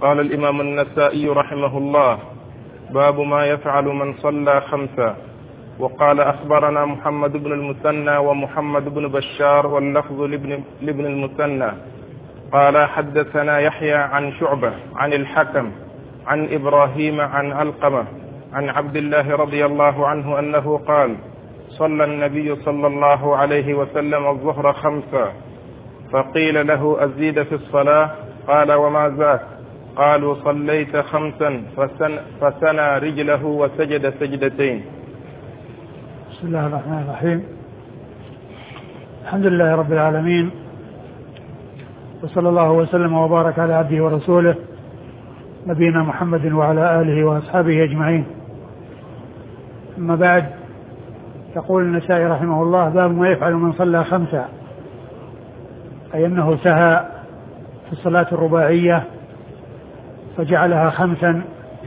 قال الإمام النسائي رحمه الله: باب ما يفعل من صلى خمسا. وقال: أخبرنا محمد بن المثنى ومحمد بن بشار، واللفظ لابن المثنى قال: حدثنا يحيى عن شعبة عن الحكم عن إبراهيم عن علقمة عن عبد الله رضي الله عنه أنه قال: صلى النبي صلى الله عليه وسلم الظهر خمسا، فقيل له: أزيد في الصلاة؟ قال: وما ذاك؟ قالوا: صليت خمسا، فسنى رجله وسجد سجدتين. بسم الله الرحمن الرحيم. الحمد لله رب العالمين، وصلى الله وسلم وبارك على عبده ورسوله نبينا محمد وعلى آله وأصحابه أجمعين. أما بعد، يقول النسائي رحمه الله: باب ما يفعل من صلى خمسا، أي أنه سهى في الصلاة الرباعية فجعلها خمسا.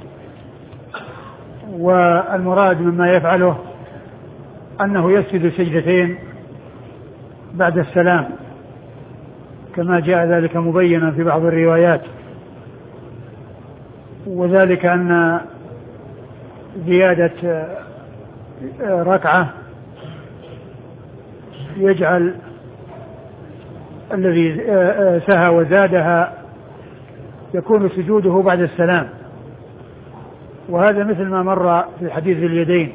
والمراد مما يفعله أنه يسجد سجدتين بعد السلام، كما جاء ذلك مبينا في بعض الروايات، وذلك أن زيادة ركعة يجعل الذي سهى وزادها يكون سجوده بعد السلام. وهذا مثل ما مر في حديث اليدين،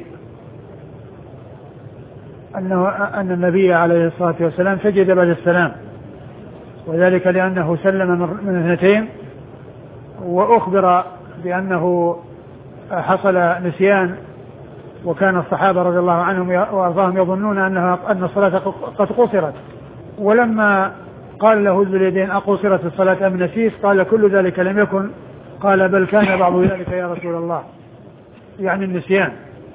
أن النبي عليه الصلاة والسلام سجد بعد السلام، وذلك لأنه سلم من اثنتين، وأخبر بأنه حصل نسيان، وكان الصحابة رضي الله عنهم وأرضاهم يظنون أن الصلاة قد قصرت، ولما قال له ذو اليدين: أقصرت الصلاة أم نسيت؟ قال: كل ذلك لم يكن. قال: بل كان بعض ذلك يا رسول الله، يعني النسيان.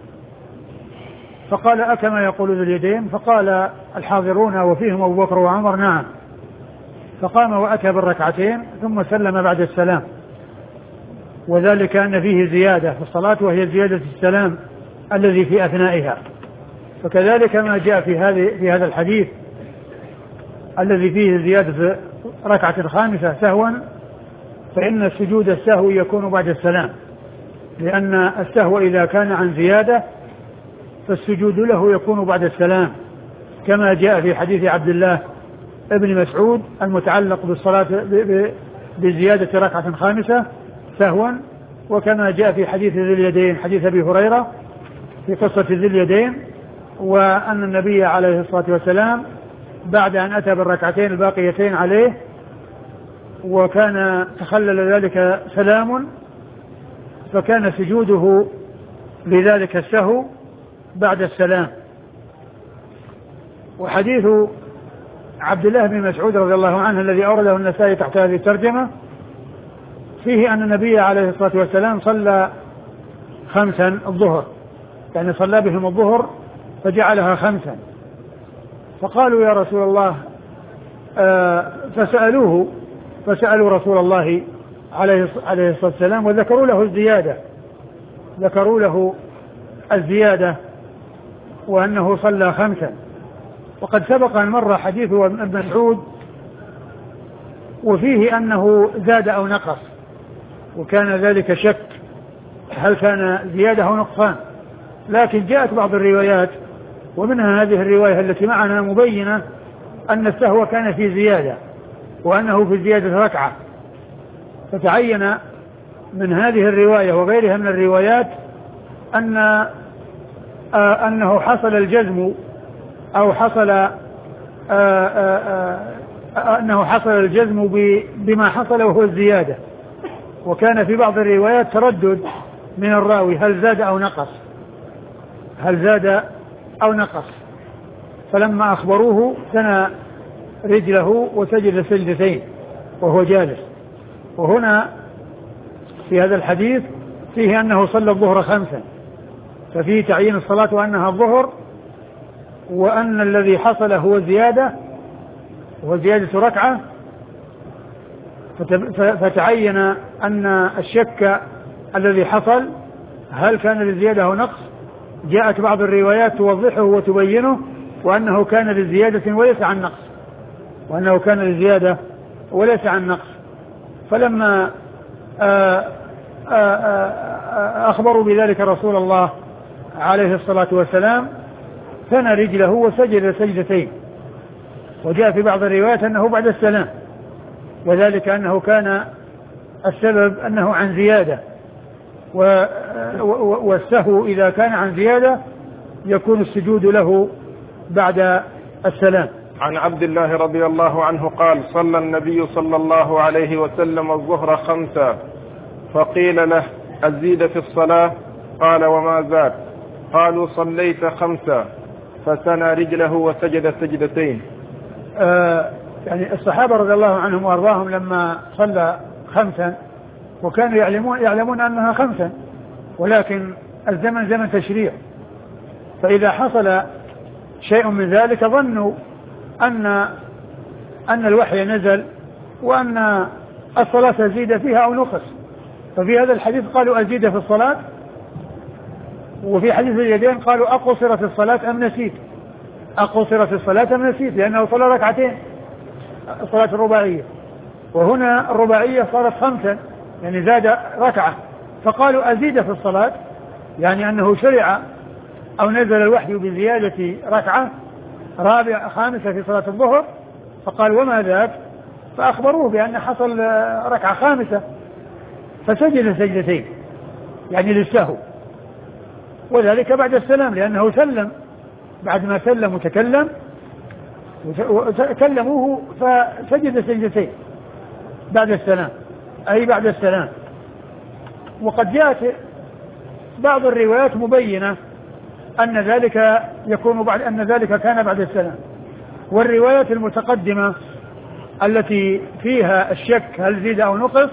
فقال: أكما يقول ذو اليدين؟ فقال الحاضرون وفيهم أبو بكر وعمر: نعم. فقام وأتى بالركعتين ثم سلم بعد السلام، وذلك أن فيه زيادة في الصلاة، وهي زيادة السلام الذي في أثنائها. فكذلك ما جاء في هذا الحديث الذي فيه زيادة ركعة خامسة سهوا، فإن السجود السهو يكون بعد السلام، لأن السهو إذا كان عن زيادة فالسجود له يكون بعد السلام، كما جاء في حديث عبد الله ابن مسعود المتعلق بالصلاة بزيادة ركعة خامسة سهوا، وكما جاء في حديث ذي اليدين، حديث أبي هريرة في قصة ذي اليدين، وأن النبي عليه الصلاة والسلام بعد أن أتى بالركعتين الباقيتين عليه وكان تخلل ذلك سلام، فكان سجوده لذلك السهو بعد السلام. وحديث عبد الله بن مسعود رضي الله عنه الذي أورده النسائي تحت هذه الترجمة فيه أن النبي عليه الصلاة والسلام صلى خمسا الظهر، يعني صلى بهم الظهر فجعلها خمسا، فقالوا: يا رسول الله، فسألوا رسول الله عليه الصلاة والسلام وذكروا له الزيادة، ذكروا له الزيادة وأنه صلى خمسا. وقد سبق أن مر حديث ابن مسعود وفيه أنه زاد أو نقص، وكان ذلك شك هل كان زيادة أو نقصان، لكن جاءت بعض الروايات ومنها هذه الرواية التي معنا مبينة أن السهو كان في زيادة، وأنه في زيادة ركعة، فتعين من هذه الرواية وغيرها من الروايات أنه حصل الجزم أو أنه حصل الجزم بما حصل وهو الزيادة. وكان في بعض الروايات تردد من الراوي هل زاد أو نقص، فلما أخبروه ثنى رجله وسجد سجدتين وهو جالس. وهنا في هذا الحديث فيه أنه صلى الظهر خمسا، ففيه تعيين الصلاة وأنها الظهر، وأن الذي حصل هو زيادة ركعة، فتعين أن الشك الذي حصل هل كان لزيادة أو نقص جاءت بعض الروايات توضحه وتبينه، وأنه كان لزيادة وليس عن نقص، فلما أخبروا بذلك رسول الله عليه الصلاة والسلام ثنى رجله وسجد سجدتين. وجاء في بعض الروايات أنه بعد السلام، وذلك أنه كان السبب أنه عن زيادة، والسهو إذا كان عن زيادة يكون السجود له بعد السلام. عن عبد الله رضي الله عنه قال: صلى النبي صلى الله عليه وسلم الظهر 5 فقيل له: أزيد في الصلاة؟ قال: وما زاد؟ قالوا: صليت 5 فثنى رجله وسجد سجدتين. يعني الصحابة رضي الله عنهم وأرضاهم لما صلى 5 وكانوا يعلمون أنها 5، ولكن الزمن زمن تشريع، فإذا حصل شيء من ذلك ظنوا أن الوحي نزل وأن الصلاة أزيد فيها أو نقص. ففي هذا الحديث قالوا أزيد في الصلاة، وفي حديث اليدين قالوا أقصرت الصلاة أم نسيت؟ أقصرت الصلاة أم نسيت؟ لأنه صلى ركعتين الصلاة الرباعية، وهنا الرباعية صارت 5 يعني زاد ركعة، فقالوا أزيد في الصلاة يعني أنه شرع أو نزل الوحي بزيادة ركعة 5 في صلاة الظهر، فقال: وما ذاك؟ فأخبروه بأن حصل ركعة 5 فسجد سجدتين يعني للسهو، وذلك بعد السلام، لأنه سلم بعد ما سلم وتكلم وكلموه فسجد سجدتين بعد السلام، أي بعد السلام. وقد جاءت بعض الروايات مبينة أن ذلك يكون بعد، أن ذلك كان بعد السلام، والروايات المتقدمة التي فيها الشك هل زيد أو نقص،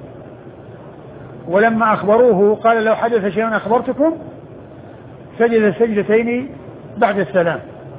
ولما أخبروه قال: لو حدث شيء أخبرتكم، سجد سجدتين بعد السلام.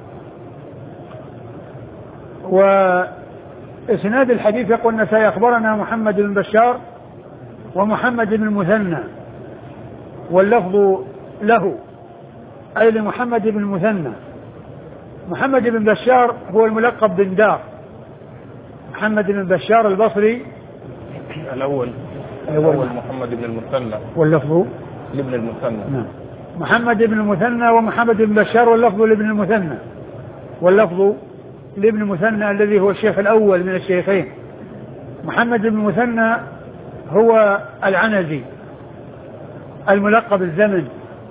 وإسناد الحديث يقول النسائي: أخبرنا محمد بن بشار ومحمد بن المثنى، واللفظ له أي لمحمد بن المثنى. محمد بن بشار هو الملقب بن دار، محمد بن بشار البصري الأول محمد بن المثنى، واللفظ لابن المثنى. نعم. محمد بن المثنى ومحمد بن بشار واللفظ لابن المثنى، واللفظ لابن المثنى الذي هو الشيخ الأول من الشيخين. محمد بن المثنى هو العنزي الملقب الزمن،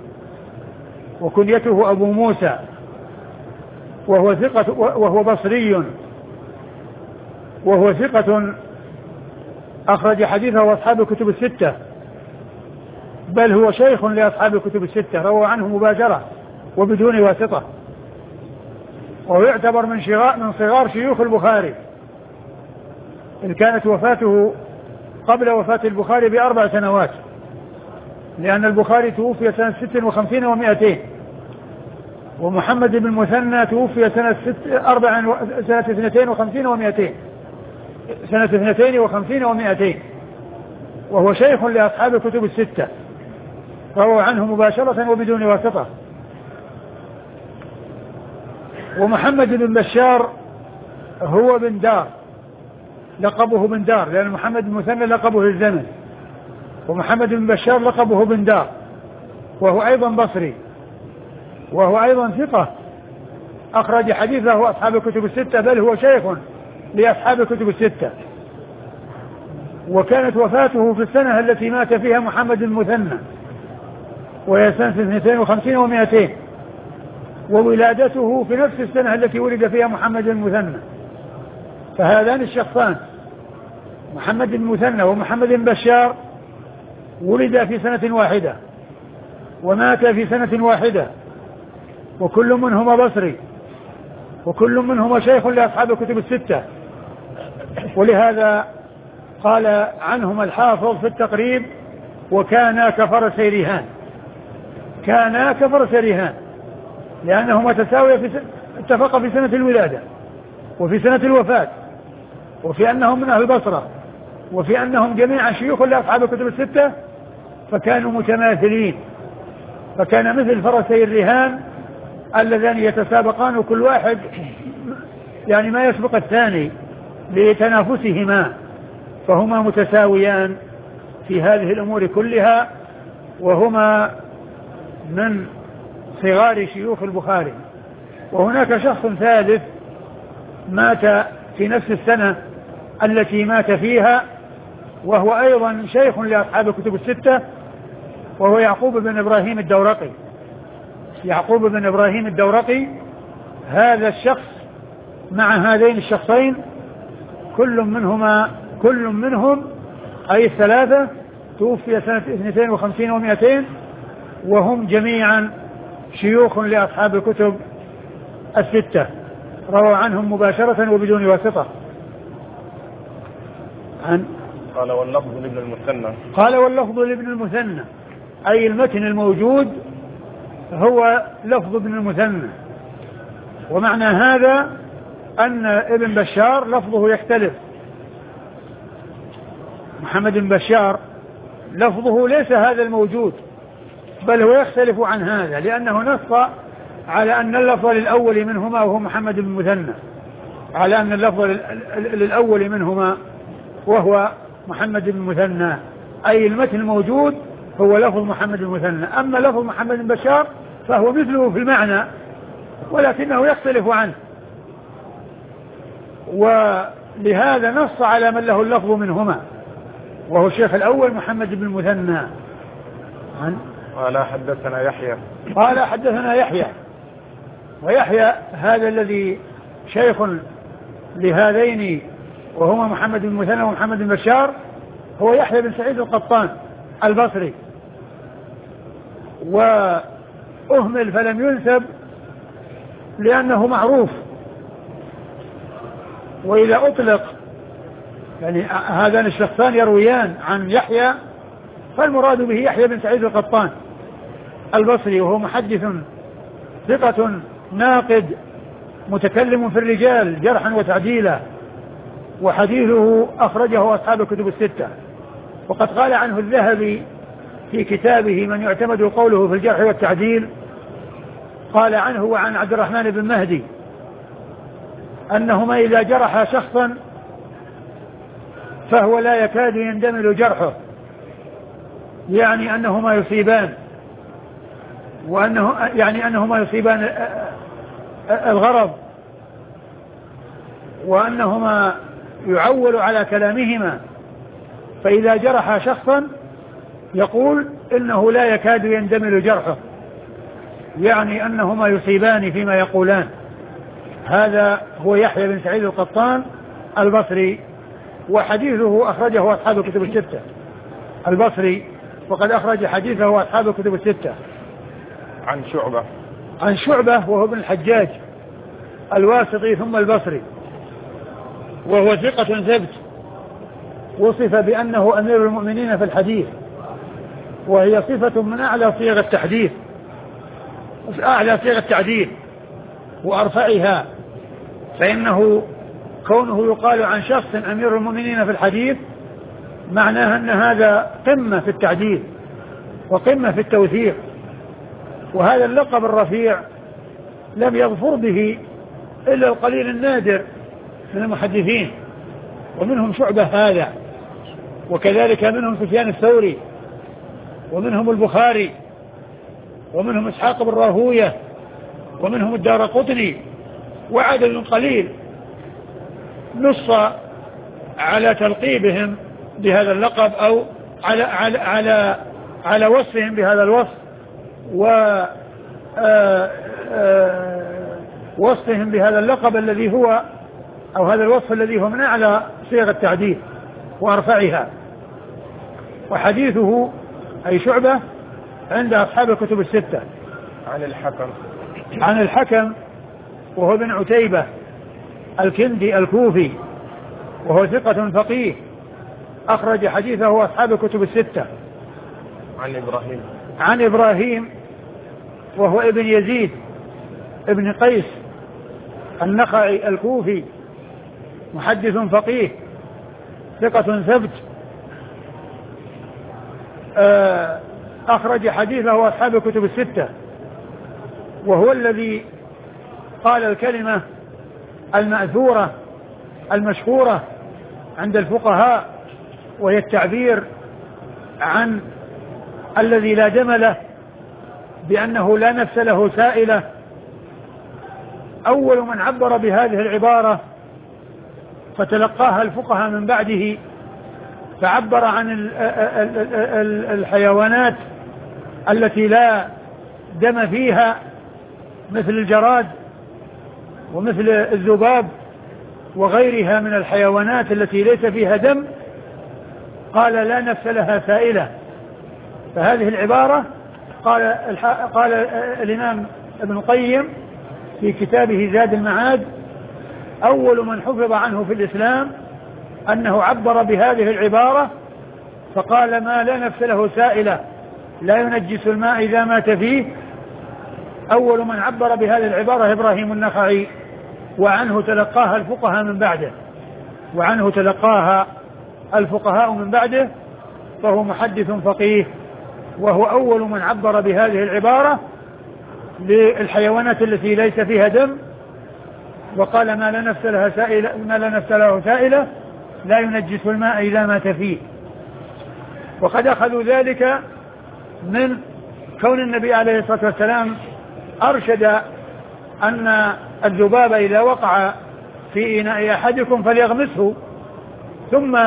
وكنيته أبو موسى، وهو ثقة، وهو بصري، وهو ثقة أخرج حديثه أصحاب الكتب الستة، بل هو شيخ لأصحاب الكتب الستة، روى عنه مباشرة وبدون واسطة، وهو يعتبر من صغار شيوخ البخاري، إن كانت وفاته قبل وفاة البخاري ب4 سنوات، لأن البخاري توفي سنة 56 و200، ومحمد بن المثنى توفي سنة 52 و200، وهو شيخ لأصحاب الكتب الستة، روى عنه مباشرة وبدون واسطة. ومحمد بن بشار هو بن دار، لقبه بن دار، لأن محمد بن المثنى لقبه الزمن، ومحمد بن بشار لقبه بن دار، وهو أيضا بصري، وهو أيضا ثقة أخرج حديثه أصحاب الكتب الستة، بل هو شيخ لأصحاب الكتب الستة. وكانت وفاته في السنة التي مات فيها محمد المثنى، وهي سنة 52 و200، وولادته في نفس السنة التي ولد فيها محمد المثنى. فهذان الشخصان محمد المثنى ومحمد بن بشار ولد في سنة واحدة ومات في سنة واحدة، وكل منهما بصري، وكل منهما شيخ لأصحاب الكتب الستة. ولهذا قال عنهما الحافظ في التقريب: وكانا كفرسي رهان، كانا كفرسي رهان، لأنهما تساويا اتفقا في سنة الولادة وفي سنة الوفاة، وفي أنهم من أهل البصرة، وفي أنهم جميعا شيوخ لأصحاب الكتب الستة، فكانوا متماثلين، فكان مثل فرسي الرهان اللذان يتسابقان، وكل واحد يعني ما يسبق الثاني لتنافسهما، فهما متساويان في هذه الأمور كلها، وهما من صغار شيوخ البخاري. وهناك شخص ثالث مات في نفس السنة التي مات فيها، وهو أيضا شيخ لأصحاب الكتب الستة، وهو يعقوب بن إبراهيم الدورقي. يعقوب بن إبراهيم الدورقي هذا الشخص مع هذين الشخصين كل منهم أي الثلاثة توفي سنة 52 و200، وهم جميعا شيوخ لأصحاب الكتب الستة، روى عنهم مباشرة وبدون واسطة. قال واللفظ لابن المثنى. قال واللفظ لابن المثنى أي المتن الموجود هو لفظ ابن المثنى. ومعنى هذا أن ابن بشار لفظه يختلف. محمد بن بشار لفظه ليس هذا الموجود، بل هو يختلف عن هذا، لأنه نص على أن اللفظ للأول منهما وهو محمد بن المثنى، على أن اللفظ للأول منهما وهو محمد بن المثنى، أي المتن الموجود هو لفظ محمد بن المثنى. أما لفظ محمد بن بشار فهو مثله في المعنى ولكنه يختلف عنه، ولهذا نص على من له اللفظ منهما وهو الشيخ الأول محمد بن المثنى. قال حدثنا يحيى. قال حدثنا يحيى، ويحيى هذا الذي شيخ لهذين وهما محمد بن المثنى ومحمد بن بشار هو يحيى بن سعيد القطان البصري، وأهمل فلم ينسب لأنه معروف. وإذا أطلق يعني هذان الشخصان يرويان عن يحيى فالمراد به يحيى بن سعيد القطان البصري، وهو محدث ثقة ناقد متكلم في الرجال جرحا وتعديلا، وحديثه أخرجه أصحاب الكتب الستة. وقد قال عنه الذهبي في كتابه من يعتمد قوله في الجرح والتعديل، قال عنه وعن عبد الرحمن بن مهدي أنهما إذا جرح شخصا فهو لا يكاد يندمل جرحه، يعني أنهما يصيبان، أنهما يصيبان الغرض، وأنهما يعول على كلامهما. فإذا جرح شخصا يقول إنه لا يكاد يندمل جرحه، يعني أنهما يصيبان فيما يقولان. هذا هو يحيى بن سعيد القطان البصري، وحديثه أخرجه أصحاب الكتب الستة البصري، وقد أخرج حديثه أصحاب الكتب الستة. عن شعبة وهو ابن الحجاج الواسطي ثم البصري، وهو ثقة ثبت، وصف بأنه أمير المؤمنين في الحديث، وهي صفة من أعلى صيغ التحديث، أعلى صيغ التعديل وأرفعها. فإنه كونه يقال عن شخص أمير المؤمنين في الحديث معناها أن هذا قمة في التعديل وقمة في التوثيق. وهذا اللقب الرفيع لم يظفر به إلا القليل النادر من المحدثين، ومنهم شعبة هذا، وكذلك منهم سفيان الثوري، ومنهم البخاري، ومنهم إسحاق بن راهوية، ومنهم الدارقطني، وعدد قليل نص على تلقيبهم بهذا اللقب أو على وصفهم بهذا الوصف، ووصفهم بهذا اللقب الذي هو أو هذا الوصف الذي هو من أعلى صيغ التعديل وأرفعها. وحديثه أي شعبة عند أصحاب الكتب الستة. عن الحكم وهو ابن عتيبة الكندي الكوفي، وهو ثقة فقيه، أخرج حديثه أصحاب الكتب الستة. عن إبراهيم وهو ابن يزيد ابن قيس النخعي الكوفي، محدث فقيه ثقة ثبت، أخرج حديثه أصحاب الكتب الستة، وهو الذي قال الكلمة المأثورة المشهورة عند الفقهاء، وهي التعبير عن الذي لا دم له بأنه لا نفس له سائلة. أول من عبر بهذه العبارة فتلقاها الفقهاء من بعده، فعبر عن الحيوانات التي لا دم فيها مثل الجراد ومثل الذباب وغيرها من الحيوانات التي ليس فيها دم، قال لا نفس لها سائلة. فهذه العبارة قال الإمام ابن القيم في كتابه زاد المعاد أول من حفظ عنه في الإسلام أنه عبر بهذه العبارة فقال ما لا نفس له سائلة لا ينجس الماء إذا مات فيه. أول من عبر بهذه العبارة إبراهيم النخعي، وعنه تلقاها الفقهاء من بعده، فهو محدث فقيه، وهو أول من عبر بهذه العبارة للحيوانات التي ليس فيها دم، وقال ما لا نفس له سائلة لا ينجس الماء إذا مات فيه. وقد أخذوا ذلك من كون النبي عليه الصلاة والسلام أرشد أن الذباب إذا وقع في إناء أحدكم فليغمسه ثم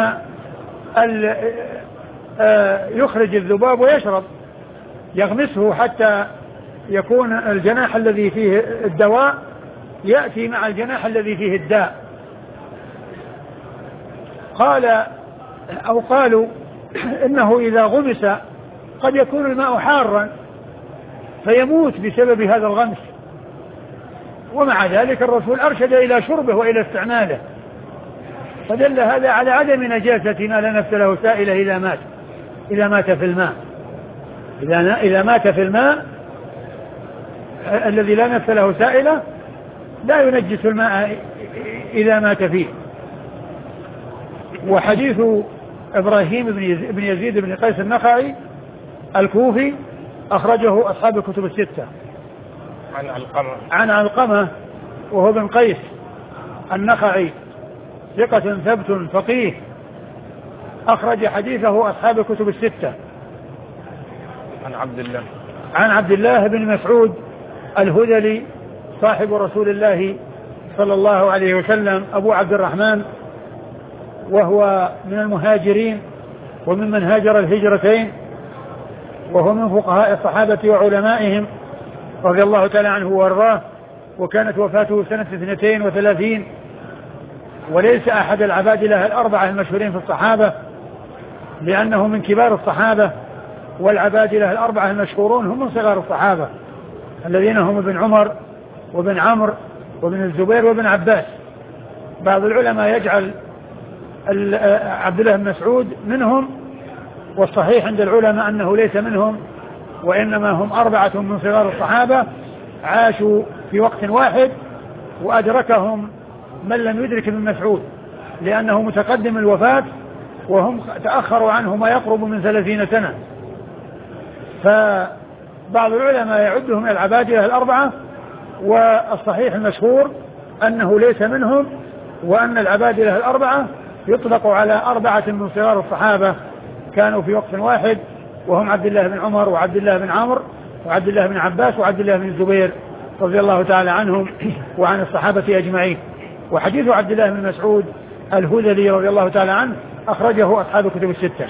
يخرج الذباب ويشرب، يغمسه حتى يكون الجناح الذي فيه الدواء يأتي مع الجناح الذي فيه الداء. قالوا إنه إذا غمس قد يكون الماء حارا فيموت بسبب هذا الغمس، ومع ذلك الرسول أرشد إلى شربه وإلى استعماله، فدل هذا على عدم نجاسة ما لا نفس له سائلة إذا مات في الماء. إذا مات في الماء الذي لا نفس له سائلة لا ينجس الماء إذا مات فيه. وحديث إبراهيم بن يزيد بن قيس النخعي الكوفي أخرجه أصحاب الكتب الستة عن علقمة وهو بن قيس النخعي ثقة ثبت فقيه، أخرج حديثه أصحاب الكتب الستة. عن عبد الله بن مسعود الهذلي صاحب رسول الله صلى الله عليه وسلم أبو عبد الرحمن، وهو من المهاجرين وممن هاجر الهجرتين، وهو من فقهاء الصحابة وعلمائهم رضي الله تعالى عنه وارضاه، وكانت وفاته سنة 32، وليس أحد العبادلة الأربعة المشهورين في الصحابة لأنه من كبار الصحابة، والعبادلة الأربعة المشهورون هم من صغار الصحابة الذين هم ابن عمر وابن عمرو وابن الزبير وابن عباس. بعض العلماء يجعل عبد الله بن مسعود منهم، والصحيح عند العلماء أنه ليس منهم، وإنما هم 4 من صغار الصحابة عاشوا في وقت واحد، وأدركهم من لم يدرك ابن مسعود لأنه متقدم الوفاة، وهم تأخروا عنه ما يقرب من 30 سنة. فبعض العلماء يعدهم من العبادلة الأربعة، والصحيح المشهور أنه ليس منهم، وأن العبادلة الأربعة يطلق على 4 من صغار الصحابة كانوا في وقت واحد، وهم عبد الله بن عمر وعبد الله بن عمرو وعبد الله بن عباس وعبد الله بن الزبير رضي الله تعالى عنهم وعن الصحابة أجمعين. وحديث عبد الله بن مسعود الهذلي رضي الله تعالى عنه أخرجه أصحاب الكتب الستة.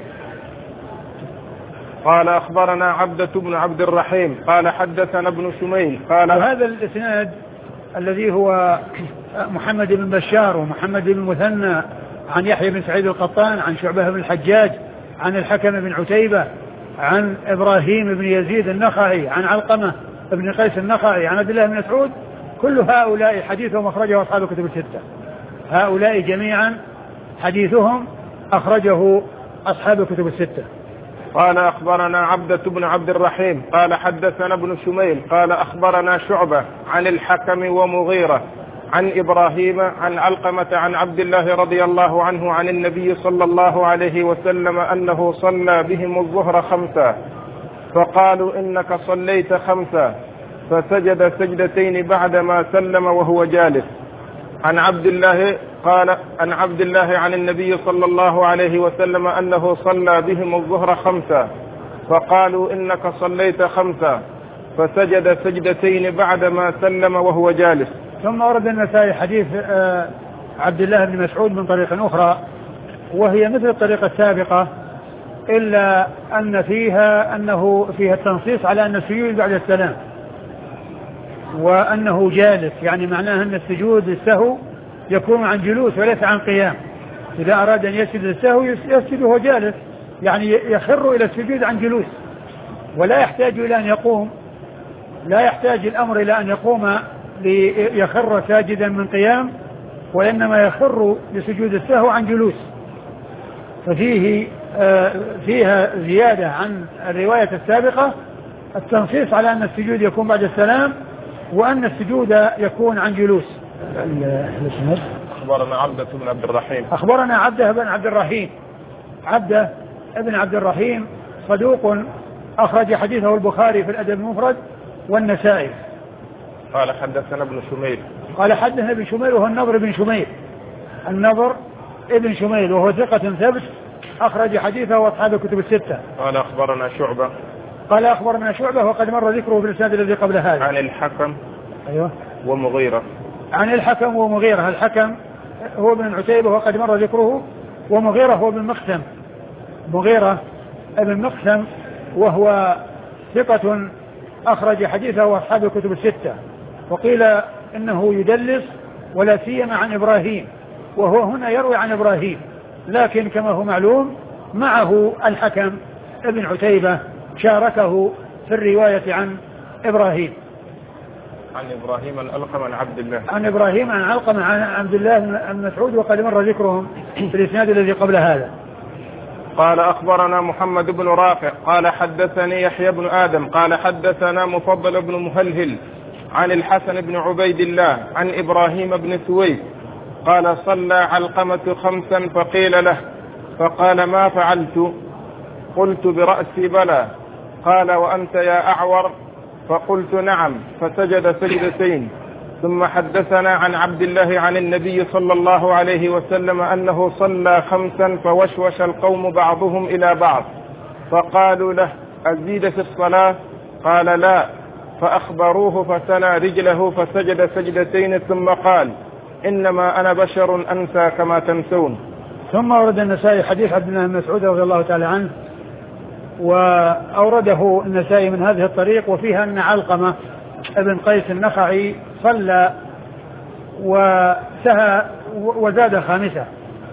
قال أخبرنا عبدة بن عبد الرحيم قال حدثنا ابن شميل قال. وهذا الإسناد الذي هو محمد بن بشار ومحمد بن مثنى عن يحيى بن سعيد القطان عن شعبة بن الحجاج عن الحكم بن عتيبة عن إبراهيم بن يزيد النخعي عن علقمة بن قيس النخعي عن عبد الله بن مسعود، كل هؤلاء حديثهم أخرجه أصحاب الكتب الستة. هؤلاء جميعا حديثهم أخرجه أصحاب الكتب الستة. قال أخبرنا عبدة بن عبد الرحيم قال حدثنا ابن شميل قال أخبرنا شعبة عن الحكم ومغيرة عن إبراهيم عن علقمة عن عبد الله رضي الله عنه عن النبي صلى الله عليه وسلم أنه صلى بهم الظهر 5 فقالوا إنك صليت 5 فسجد سجدتين بعدما سلم وهو جالس. عن عبد الله قال عن عبد الله عن النبي صلى الله عليه وسلم أنه صلى بهم الظهر 5 فقالوا إنك صليت 5 فسجد سجدتين بعدما سلم وهو جالس. ثم ورد النسائي حديث عبد الله بن مسعود من طريق أخرى وهي مثل الطريقة السابقة إلا أن أنه فيها التنصيص على أن السجود بعد السلام وأنه جالس، يعني معناه أن السجود السهو يكون عن جلوس وليس عن قيام. إذا أراد أن يسجد السهو يسجد وهو جالس، يعني يخر إلى السجود عن جلوس ولا يحتاج إلى أن يقوم، لا يحتاج الأمر إلى أن يقوم ليخر ساجدا من قيام، وإنما يخر لسجود السهو عن جلوس. فيها زيادة عن الرواية السابقة التنصيص على أن السجود يكون بعد السلام وأن السجود يكون عن جلوس. أخبرنا عبدة بن عبد الرحيم. أخبرنا عبدة بن عبد الرحيم. عبدة بن عبد الرحيم صدوق أخرج حديثه البخاري في الأدب المفرد والنسائي. قال حدثنا ابن شميل. قال حدثنا ابن شميل وهو النضر بن شميل. النضر ابن شميل وهو ثقة ثبت أخرج حديثه وأصحاب الكتب الستة. قال أخبرنا شعبة. قال أخبرنا شعبة وقد مر ذكره في الإسناد الذي قبل هذا. عن الحكم. أيوه. ومغيرة. عن الحكم ومغيرة. الحكم هو ابن عتيبة وقد مر ذكره، ومغيرة هو ابن مقسم. مغيرة ابن مقسم وهو ثقة أخرج حديثه وأصحاب الكتب الستة. وقيل إنه يدلس ولا سيما عن إبراهيم، وهو هنا يروي عن إبراهيم، لكن كما هو معلوم معه الحكم ابن عتيبة شاركه في الرواية عن إبراهيم. عن إبراهيم عن علقمة عن عبد الله. عن إبراهيم عن علقمة عن عبد الله بن مسعود وقد مر ذكرهم في الإسناد الذي قبل هذا. قال أخبرنا محمد بن رافع قال حدثني يحيى بن آدم قال حدثنا مفضل بن مهلهل عن الحسن بن عبيد الله عن إبراهيم بن سويد قال صلى علقمة 5 فقيل له فقال ما فعلت؟ قلت برأسي بلى. قال وأنت يا أعور؟ فقلت نعم. فسجد سجدتين. ثم حدثنا عن عبد الله عن النبي صلى الله عليه وسلم أنه صلى 5 فوشوش القوم بعضهم إلى بعض فقالوا له أزيد في الصلاة؟ قال لا. فأخبروه فثنى رجله فسجد سجدتين ثم قال إنما أنا بشر أنسى كما تنسون. ثم ورد النسائي حديث عبد الله بن مسعود رضي الله تعالى عنه، وأورده النسائي من هذه الطريق، وفيها أن علقمة ابن قيس النخعي صلى وسهى وزاد 5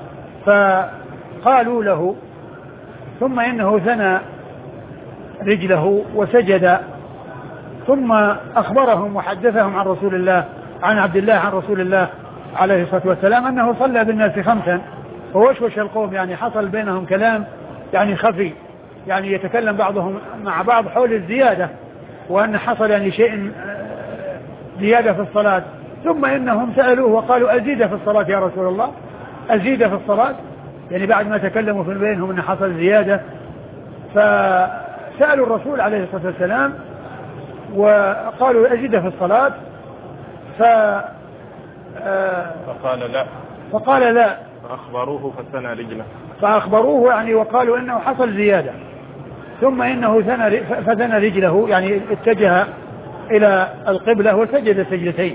فقالوا له ثم إنه ثنى رجله وسجد، ثم أخبرهم وحدثهم عن رسول الله عن عبد الله عن رسول الله عليه الصلاة والسلام أنه صلى بالناس 5 فوشوش القوم، يعني حصل بينهم كلام يعني خفي، يعني يتكلم بعضهم مع بعض حول الزيادة، وأن حصل يعني شيء زيادة في الصلاة. ثم إنهم سألوه وقالوا أزيد في الصلاة يا رسول الله؟ أزيد في الصلاة؟ يعني بعد ما تكلموا في بينهم أن حصل زيادة، فسألوا الرسول عليه الصلاة والسلام وقالوا أزيد في الصلاة؟ فقال لا. فأخبروه فثنى رجله. فأخبروه يعني وقالوا إنه حصل زيادة. ثم إنه فثنى رجله، يعني اتجه إلى القبلة وسجد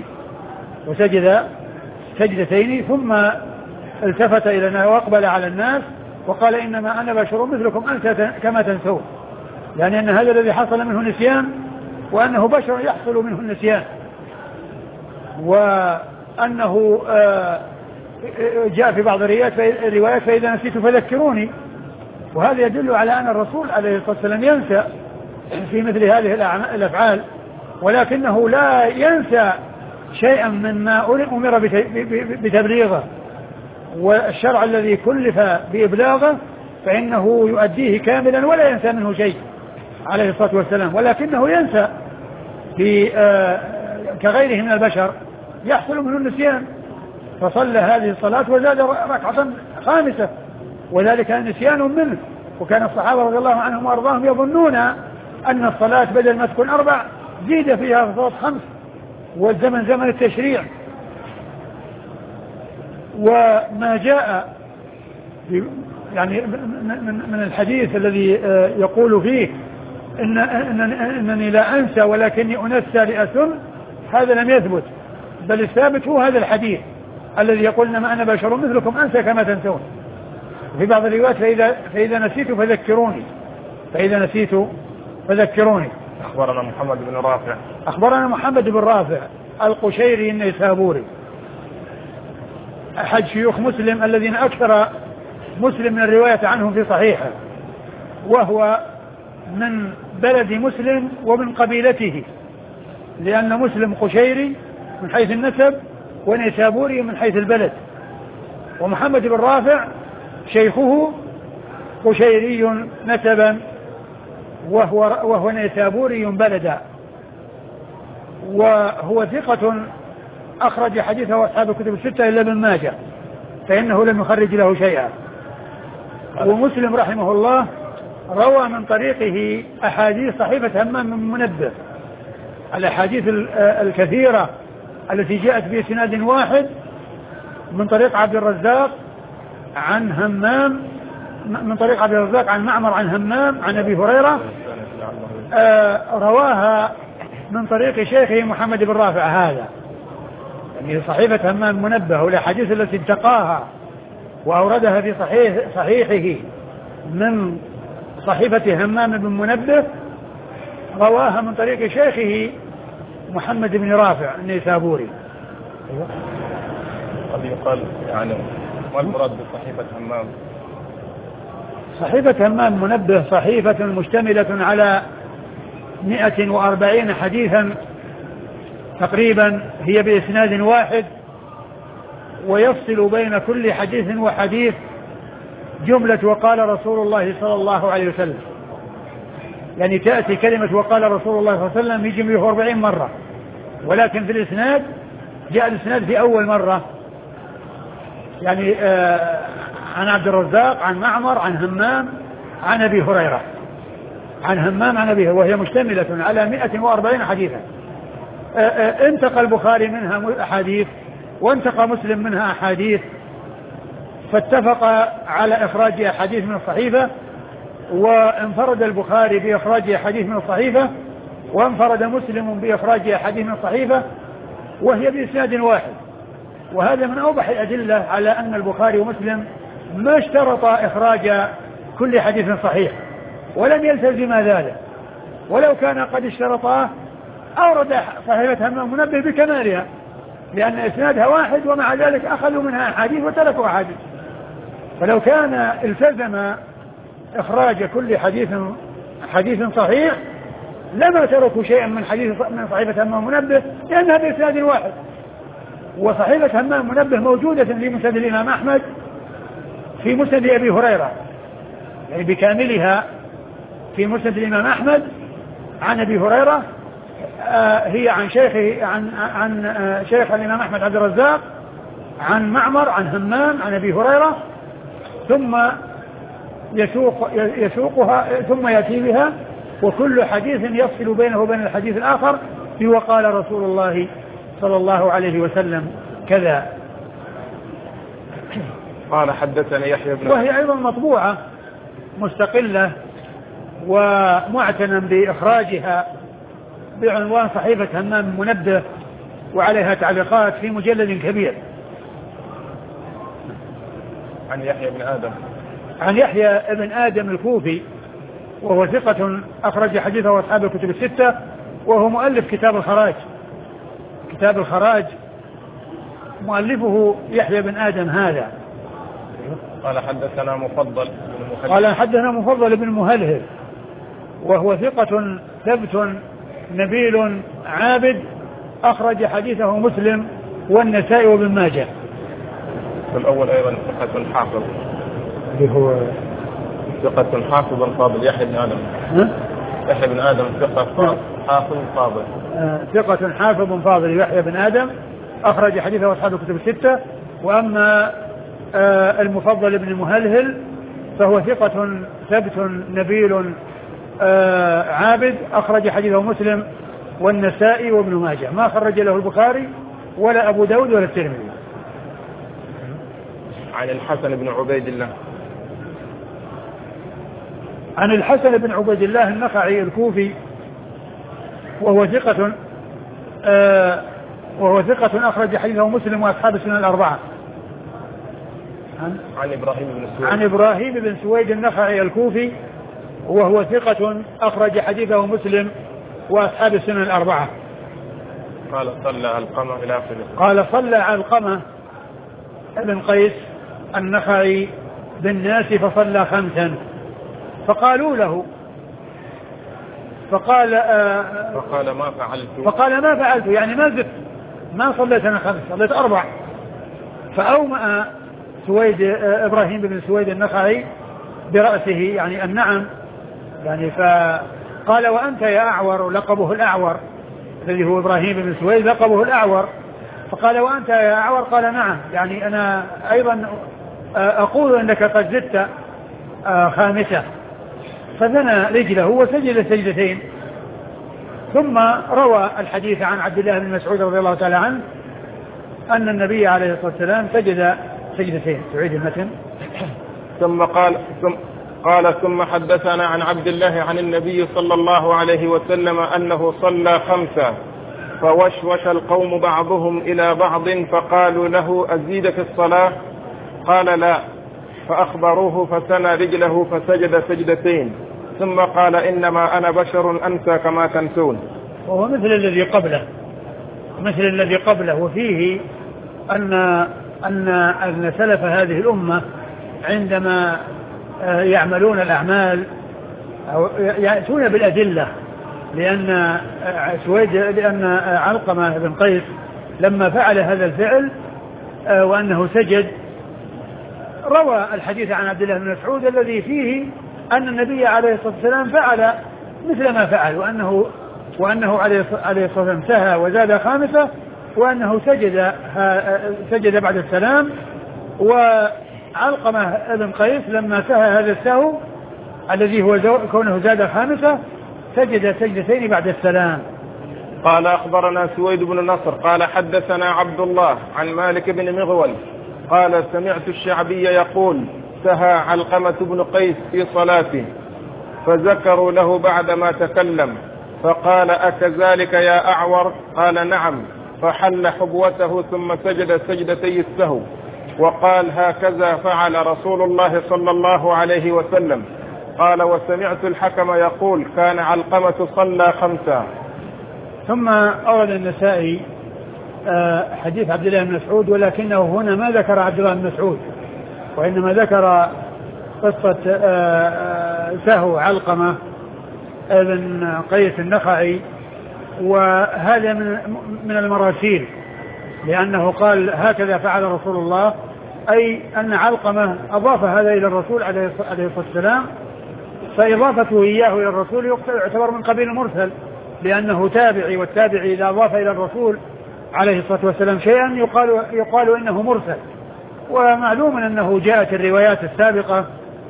سجدتين ثم التفت إلى الناس وأقبل على الناس وقال إنما أنا بشر مثلكم أنسى كما تنسون، يعني أن هذا الذي حصل منه نسيان، وأنه بشر يحصل منه النسيان، وأنه جاء في بعض الروايات فإذا نسيت فذكروني. وهذا يدل على أن الرسول عليه الصلاة والسلام ينسى في مثل هذه الأفعال، ولكنه لا ينسى شيئا مما أمر بتبليغه، والشرع الذي كلف بإبلاغه فإنه يؤديه كاملا ولا ينسى منه شيء عليه الصلاة والسلام، ولكنه ينسى كغيره من البشر يحصل منه النسيان، فصلى هذه الصلاة وزاد 5 وذلك نسيان منه. وكان الصحابة رضي الله عنهم وأرضاهم يظنون أن الصلاة بدل ما تكون 4 زيد فيها صلاة 5، والزمن زمن التشريع. وما جاء يعني من الحديث الذي يقول فيه إنني لا أنسى ولكني أنسى لأثم، هذا لم يثبت، بل الثابت هو هذا الحديث الذي يقول إنما أنا بشر مثلكم أنسى كما تنسون. في بعض الروايات فإذا نسيت فذكروني، فإذا نسيت فذكروني. أخبرنا محمد بن رافع. أخبرنا محمد بن رافع القشيري النيسابوري أحد شيوخ مسلم الذين أكثر مسلم من الرواية عنهم في صحيحه، وهو من بلد مسلم ومن قبيلته، لأن مسلم قشيري من حيث النسب ونيسابوري من حيث البلد، ومحمد بن رافع شيخه قشيري نسبا وهو نيسابوري بلدا، وهو ثقة أخرج حديثه أصحاب الكتب الستة إلا ابن ماجه فإنه لم يخرج له شيئا. ومسلم رحمه الله روى من طريقه أحاديث صحيفة همام بن منبه، الأحاديث الكثيرة التي جاءت بإسناد واحد من طريق عبد الرزاق عن همام، من طريق عبد الرزاق عن معمر عن همام عن أبي هريرة، رواها من طريق شيخه محمد بن رافع هذا، يعني صحيفة همام منبه، والأحاديث التي انتقاها وأوردها في صحيحه من صحيفة همام بن منبه رواها من طريق شيخه محمد بن رافع النيسابوري. قد يقال يعني ما المراد بصحيفة همام؟ صحيفة همام منبه صحيفة مشتملة على 140 حديثا تقريبا، هي بإسناد واحد، ويفصل بين كل حديث وحديث جملة وقال رسول الله صلى الله عليه وسلم، يعني تأتي كلمة وقال رسول الله صلى الله عليه وسلم يجي 140 مرة، ولكن في الإسناد جاء الإسناد في أول مرة، يعني عن عبد الرزاق عن معمر عن همام عن أبي هريرة، عن همام عن أبيه، وهي مشتملة على 140 حديثا. انتقى البخاري منها أحاديث وانتقى مسلم منها أحاديث، فاتفق على إخراج أحاديث من الصحيفة، وانفرد البخاري بإخراج أحاديث من الصحيفة، وانفرد مسلم بإخراج أحاديث من الصحيفة، وهي بإسناد واحد. وهذا من أوضح الأدلة على أن البخاري ومسلم ما اشترطا إخراج كل حديث صحيح، ولم يلتزم ذلك، ولو كان قد اشترطاه أورد صحيفة همام منبه بكمالها، لأن إسنادها واحد ومع ذلك أخذوا منها أحاديث وتركوا أحاديث. فلو كان التزم إخراج كل حديث صحيح لما تركوا شيئا من صحيفة همام منبه، لأنها بإسناد واحد. وصحيفة همام منبه موجودة في مسند الإمام أحمد في مسند أبي هريرة، يعني بكاملها في مسند الإمام أحمد عن أبي هريرة، هي عن شيخه عن شيخ الإمام أحمد عبد الرزاق عن معمر عن همام عن أبي هريرة، ثم يسوقها ثم يأتي بها، وكل حديث يفصل بينه وبين الحديث الآخر وقال رسول الله صلى الله عليه وسلم كذا. قال حدثني يحيى بن، وهي أيضا مطبوعة مستقلة ومعتنى بإخراجها بعنوان صحيفة همام منبه، وعليها تعليقات في مجلد كبير. عن يحيى بن آدم، عن يحيى بن آدم الكوفي، وهو ثقة أخرج حديثه أصحاب الكتب الستة، وهو مؤلف كتاب الخراج. كتاب الخراج مؤلفه يحيى بن آدم هذا. قال حدثنا مفضل بن مهلهل، قال حدثنا مفضل بن مهلهل، وهو ثقة ثبت نبيل عابد، أخرج حديثه مسلم والنسائي وابن ماجه. الأول أيضا ثقة حافظ، اللي هو ثقة حافظ فاضل يحيى بن آدم. يحيى بن آدم ثقة حافظ فاضل، ثقة حافظ فاضل يحيى بن آدم، أخرج حديثه أصحاب الكتب الستة. وأما المفضل بن مهلهل فهو ثقة ثبت نبيل عابد، أخرج حديثه مسلم والنسائي وابن ماجه، ما خرج له البخاري ولا أبو داود ولا الترمذي. عن الحسن بن عبيد الله. عن الحسن بن عبيد الله النخعي الكوفي وهو ثقة أخرج حديثه مسلم وأصحاب السنن الأربعة. عن إبراهيم بن سويد النخعي الكوفي وهو ثقة أخرج حديثه مسلم وأصحاب السنن الأربعة. قال صلى علقمة إلى آخره. قال صلى علقمة ابن قيس النخعي بالناس فصلى 5 فقالوا له فقال ما فعلت يعني ما زدت ما صليت أنا 5 صليت 4. فأومأ إبراهيم بن سويد النخعي برأسه يعني النعم يعني فقال وأنت يا أعور لقبه الأعور الذي هو إبراهيم بن سويد لقبه الأعور فقال وأنت يا أعور قال نعم يعني أنا أيضا أقول أنك قد زدت 5. فثنى رجله وسجد سجدتين ثم روى الحديث عن عبد الله بن مسعود رضي الله تعالى عنه أن النبي عليه الصلاة والسلام سجد سجدتين. تعيد المتن. ثم حدثنا عن عبد الله عن النبي صلى الله عليه وسلم أنه صلى 5 فوشوش القوم بعضهم إلى بعض فقالوا له أزيد في الصلاة قال لا فأخبروه فثنى رجله فسجد سجدتين ثم قال إنما أنا بشر أنسى كما تنسون. وهو مثل الذي قبله وفيه أن سلف هذه الأمة عندما يعملون الأعمال أو يأتون بالأدلة لأن علقمة بن قيس لما فعل هذا الفعل وأنه سجد روى الحديث عن عبد الله بن مسعود الذي فيه أن النبي عليه الصلاة والسلام فعل مثل ما فعل وأنه عليه الصلاة والسلام سهى وزاد 5 وأنه سجد بعد السلام. وعلقمة بن قيس لما سهى هذا السهو الذي هو كونه زاد 5 سجد سجدتين بعد السلام. قال أخبرنا سويد بن نصر قال حدثنا عبد الله عن مالك بن مغول قال سمعت الشعبي يقول سهى علقمة بن قيس في صلاته فذكروا له بعدما تكلم فقال أكذلك يا أعور قال نعم فحل حبوته ثم سجد سجدتي السهو وقال هكذا فعل رسول الله صلى الله عليه وسلم. قال وسمعت الحكم يقول كان علقمة صلى 5. ثم أورد النسائي حديث عبد الله بن مسعود ولكنه هنا ما ذكر عبد الله بن مسعود وإنما ذكر قصة سهو علقمة بن قيس النخعي وهذا من المراسيل لأنه قال هكذا فعل رسول الله أي أن علقمة أضاف هذا إلى الرسول عليه الصلاة والسلام فإضافته إياه إلى الرسول يعتبر من قبيل المرسل لأنه تابعي والتابعي إذا أضاف إلى الرسول عليه الصلاة والسلام شيئا يقال إنه مرسل. ومعلوم أنه جاءت الروايات السابقة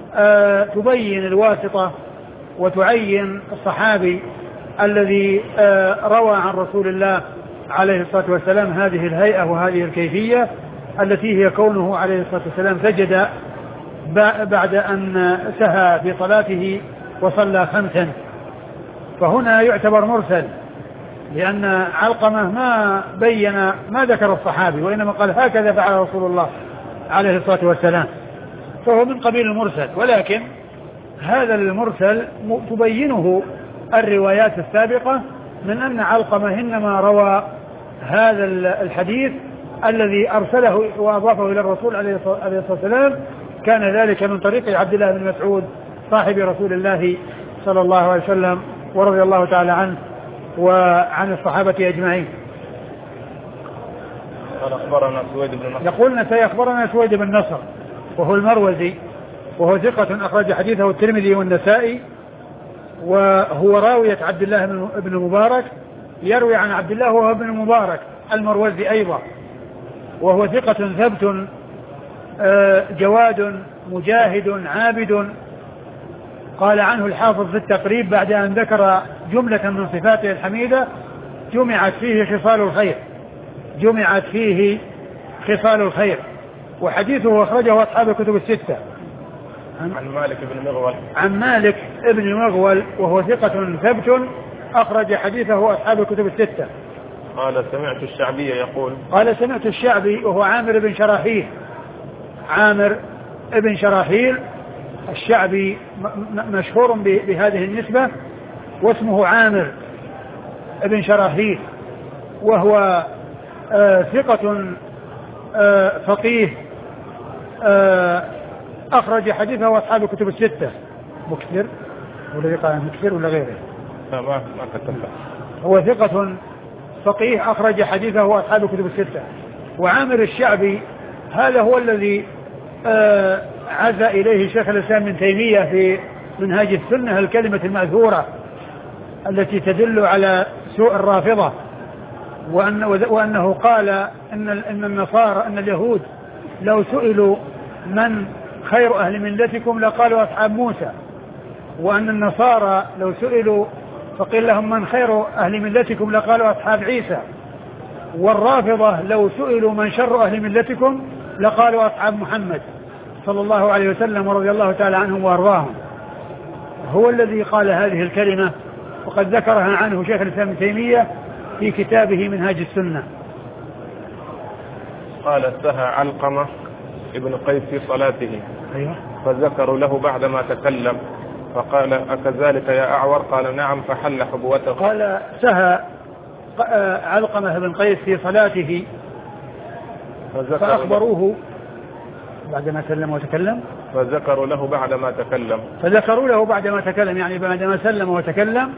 تبين الواسطة وتعين الصحابي الذي روى عن رسول الله عليه الصلاة والسلام هذه الهيئة وهذه الكيفية التي هي كونه عليه الصلاة والسلام سجد بعد أن سهى في صلاته وصلى 5. فهنا يعتبر مرسل لأن علقمة ما بين ما ذكر الصحابي وإنما قال هكذا فعل رسول الله عليه الصلاة والسلام فهو من قبيل المرسل. ولكن هذا المرسل تبينه الروايات السابقة من أن علقمة إنما روى هذا الحديث الذي أرسله وأضافه إلى الرسول عليه الصلاة والسلام كان ذلك من طريق عبد الله بن مسعود صاحب رسول الله صلى الله عليه وسلم ورضي الله تعالى عنه وعن الصحابة أجمعين. يقولنا سيخبرنا سويد بن نصر وهو المروزي وهو ثقة أخرج حديثه الترمذي والنسائي وهو راوية عبد الله بن المبارك يروي عن عبد الله وهو ابن المبارك المروزي أيضا وهو ثقة ثبت جواد مجاهد عابد. قال عنه الحافظ في التقريب بعد أن ذكر جملة من صفاته الحميدة جمعت فيه خصال الخير وحديثه أخرجه أصحاب الكتب الستة. عن مالك بن مغول. عن مالك بن مغول وهو ثقة ثبت أخرج حديثه أصحاب الكتب الستة. قال سمعت الشعبي يقول. قال سمعت الشعبي وهو عامر بن شراحيل. عامر بن شراحيل الشعبي مشهور بهذه النسبة واسمه عامر بن شراحيل وهو ثقة فقيه أخرج حديثه أصحاب الكتب الستة. مكثر ولا قال مكثر ولا غيره؟ ما كتبت. هو ثقة فقيه أخرج حديثه أصحاب الكتب الستة. وعامر الشعبي هذا هو الذي عزى إليه شيخ الإسلام ابن تيمية في منهاج السنة الكلمة المأثورة التي تدل على سوء الرافضة وأنه قال إن النصارى أن اليهود لو سئلوا من خير أهل ملتكم لقالوا أصحاب موسى، وأن النصارى لو سئلوا فقيل لهم من خير أهل ملتكم لقالوا أصحاب عيسى، والرافضة لو سئلوا من شر أهل ملتكم لقالوا أصحاب محمد صلى الله عليه وسلم ورضي الله تعالى عنهم وأرضاهم. هو الذي قال هذه الكلمة وقد ذكرها عنه شيخ الإسلام ابن تيمية في كتابه منهاج السنة. قال سهى علقمة ابن قيس في صلاته. أيوة. فذكروا له بعدما تكلم فقال أكذلك يا أعور؟ قال نعم، فحل حبوته. قال سهى علقمة بن قيس في صلاته فأخبروه بعدما سلم وتكلم. فذكروا له بعدما تكلم. فذكروا له بعدما تكلم يعني بعدما سلم وتكلم.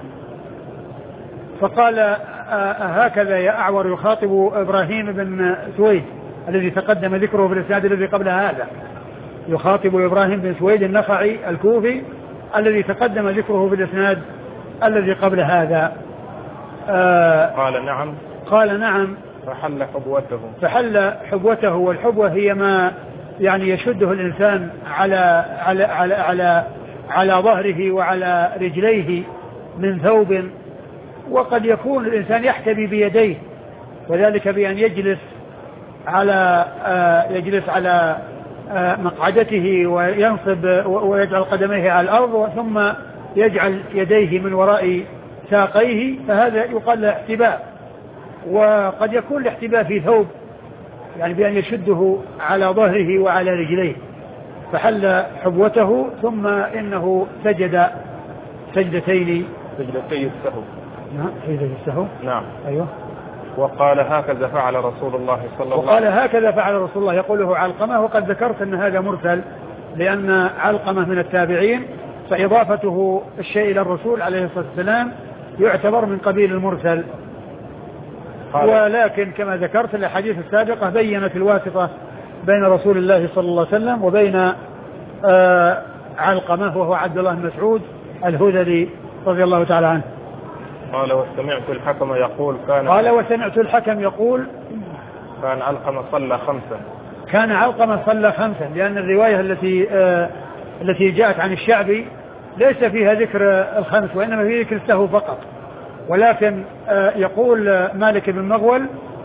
فقال هكذا يا أعور يخاطب إبراهيم بن سويد الذي تقدم ذكره في الإسناد الذي قبل هذا. يخاطب إبراهيم بن سويد النخعي الكوفي الذي تقدم ذكره في الإسناد الذي قبل هذا. قال نعم. قال نعم. فحل حبوته. فحل حبوته، والحبوة هي ما يعني يشده الإنسان على ظهره وعلى رجليه من ثوب، وقد يكون الإنسان يحتبي بيديه، وذلك بأن يجلس على مقعدته وينصب ويجعل قدميه على الأرض ثم يجعل يديه من وراء ساقيه، فهذا يقال له احتباء. وقد يكون الاحتباء في ثوب يعني بأن يشده على ظهره وعلى رجليه. فحل حبوته ثم إنه سجد سجدتي السهو. نعم سجدتي السهو. نعم. أيوه. وقال هكذا فعل رسول الله صلى الله عليه وسلم. وقال هكذا فعل رسول الله، يقوله علقمة، وقد ذكرت أن هذا مرسل لأن علقمة من التابعين، فإضافته الشيء إلى الرسول عليه الصلاة والسلام يعتبر من قبيل المرسل. ولكن كما ذكرت الأحاديث السابقة بينت الواسطة بين رسول الله صلى الله عليه وسلم وبين علقمة وهو عبد الله بن مسعود الهذلي رضي الله تعالى عنه. قال وسمعت الحكم يقول كان علقمة صلى 5. كان علقمة صلى 5، لأن الرواية التي جاءت عن الشعبي ليس فيها ذكر الخمس، وإنما فيه ذكر السهو فقط. ولكن يقول مالك بن مغول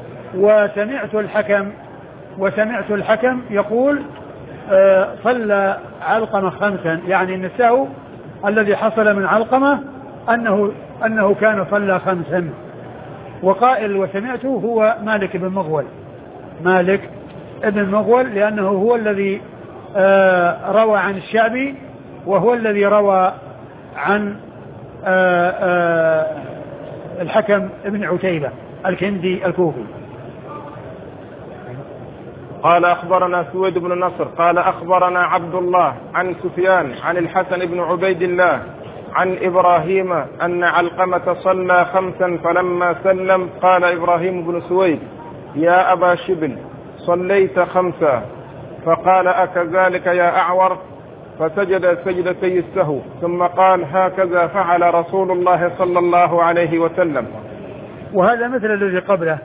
وسمعت الحكم يقول صلى علقمة 5، يعني أن السهو الذي حصل من علقمة أنه كان صلى 5. وقائل وسمعته هو مالك بن مغول لأنه هو الذي روى عن الشعبي، وهو الذي روى عن الحكم ابن عتيبة الكندي الكوفي. قال أخبرنا سويد بن نصر قال أخبرنا عبد الله عن سفيان عن الحسن بن عبيد الله عن إبراهيم أن علقمة صلى 5، فلما سلم قال إبراهيم بن سويد يا أبا شبل صليت 5؟ فقال أكذلك يا أعور؟ فسجد سجدتي السهو ثم قال هكذا فعل رسول الله صلى الله عليه وسلم. وهذا مثل الذي قبله.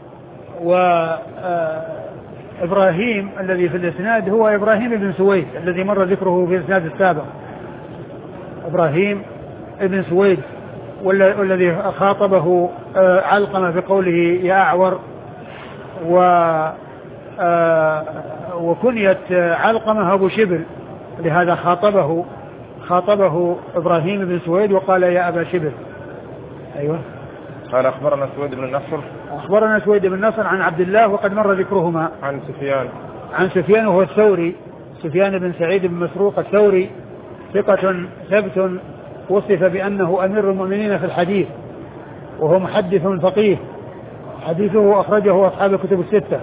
وإبراهيم الذي في الإسناد هو إبراهيم بن سويد الذي مر ذكره في الإسناد السابق، إبراهيم بن سويد والذي خاطبه علقمة بقوله يا أعور، وكنية علقمة أبو شبل، لهذا خاطبه إبراهيم بن سويد وقال يا أبا شبل. أيوة. قال أخبرنا سويد بن النصر. أخبرنا سويد بن النصر عن عبد الله وقد مر ذكرهما. عن سفيان وهو الثوري، سفيان بن سعيد بن مسروق الثوري، ثقة ثبت وصف بأنه أمير المؤمنين في الحديث، وهو محدث فقيه، حديثه أخرجه أصحاب الكتب الستة.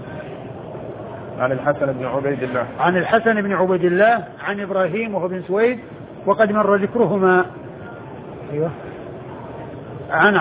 عن الحسن بن عبيد الله عن إبراهيم وهو بن سويد وقد مر ذكرهما. أيوة. عن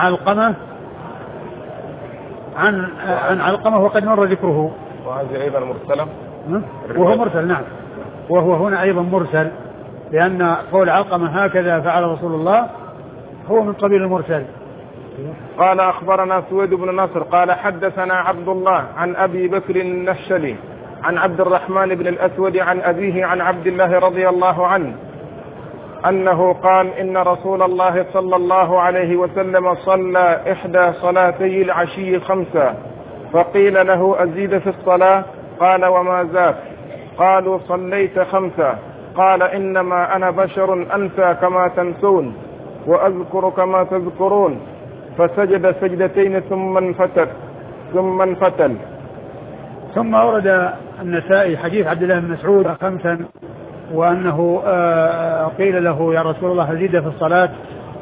علقمة وقد مر ذكره. وهذه أيضا مرسلة. وهو مرسل، نعم، وهو هنا أيضا مرسل، لأن قول علقمة هكذا فعل رسول الله هو من قبيل المرسل. قال أخبرنا سويد بن نصر قال حدثنا عبد الله عن أبي بكر النشلي عن عبد الرحمن بن الأسود عن أبيه عن عبد الله رضي الله عنه أنه قال إن رسول الله صلى الله عليه وسلم صلى إحدى صلاتي العشي 5، فقيل له أزيد في الصلاة؟ قال وما ذاك؟ قالوا صليت 5، قال إنما أنا بشر أنسى كما تنسون وأذكر كما تذكرون، فسجد سجدتين ثم انفتل. ثم ورد النسائي حديث عبد الله بن مسعود 5، وأنه قيل له يا رسول الله أزيد في الصلاة؟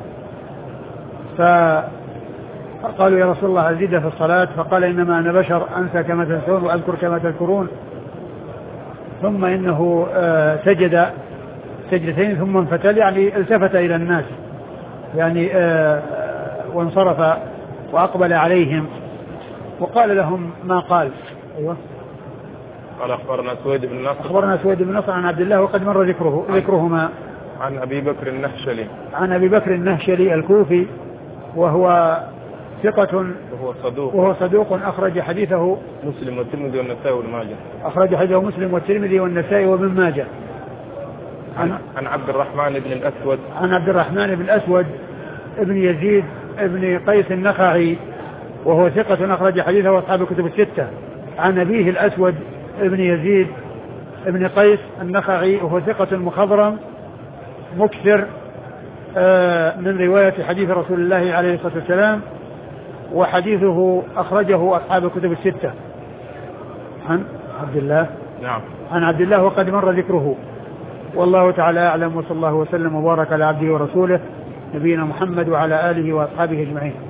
فقالوا يا رسول الله أزيد في الصلاة؟ فقال إنما أنا بشر أنسى كما تنسون وأذكر كما تذكرون. ثم إنه سجد سجدتين ثم انفتل، يعني التفت إلى الناس، يعني وانصرف وأقبل عليهم وقال لهم ما قال. أيوة. قال أخبرنا سويد بن نصر عن عبد الله وقد مر ذكرهما. عن أبي بكر النهشلي الكوفي، وهو ثقة وهو صدوق أخرج حديثه مسلم والترمذي والنسائي وابن ماجه. أخرج حديثه مسلم والترمذي والنسائي وابن ماجه. عن عبد الرحمن بن الأسود ابن يزيد ابن قيس النخعي، وهو ثقة أخرج حديثه أصحاب الكتب الستة. عن أبيه الأسود ابن يزيد ابن قيس النخعي، وهو ثقة مخضرم مكثر من رواية حديث رسول الله عليه الصلاة والسلام، وحديثه أخرجه أصحاب الكتب الستة. عن عبد الله. نعم. عن عبد الله وقد مر ذكره. والله تعالى أعلم، وصلى الله وسلم وبارك على عبده ورسوله نبينا محمد وعلى آله وأصحابه أجمعين.